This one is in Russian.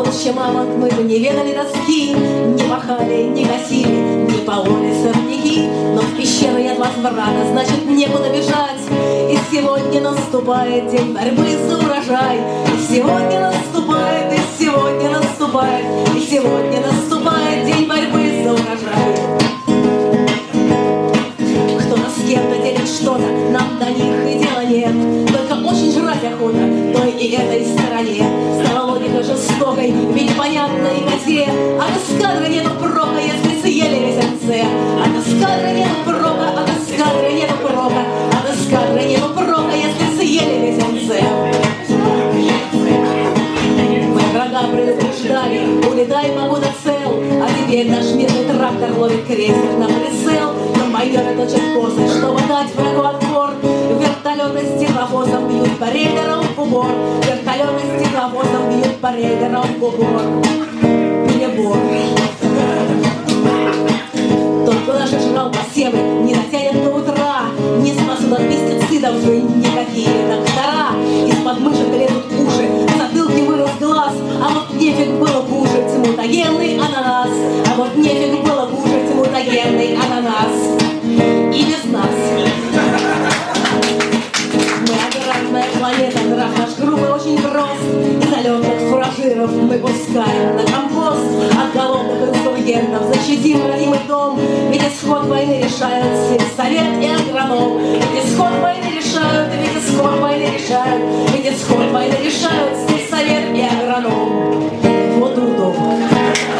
молча мамонт, мы бы не ведали тоски, не пахали, не косили, не пололи сорняки. Но в пещеру я от возврата, значит, некуда бежать. И сегодня наступает день борьбы за урожай. И сегодня наступает, и сегодня наступает, и сегодня наступает день борьбы за урожай. Кто-то с кем-то делит что-то, нам до них и дела нет. Только очень жрать охота той и этой стороне. Стала логика жестокой, ведь понятной козе. От эскадры нету прока, если съели весь МЦ. От эскадры нету прока, от эскадры нету прока, от эскадры нету прока, если съели весь МЦ. Мы врага предупреждали, улетай, погода цел. А теперь наш мирный трактор ловит крейсер на прицел. Комбайнеры точат косы, чтобы дать врагу отпор. Вертолеты с теплофосом бьют по рейдерам в упор. Вертолеты с теплофосом бьют по рейдерам в упор. Перебор. Тот, кто даже жрал посевы, не дотянет до утра. Не спасут от пестицидов никакие доктора. Из-под мышек лезут уши, в затылке вырос глаз. А вот нефиг было кушать мутагенный ананас. А вот нефиг было кушать мутагенный ананас. И без нас. Мы аграрная планета, нрав наш грубый очень прост. И залетных фуражиров мы пускаем на компост. От голодных инсургентов защитим родимый дом. Ведь исход войны решают сельсовет и агроном. Ведь исход войны решают, ведь исход войны решают, ведь исход войны решают сельсовет и агроном. Вот удобно.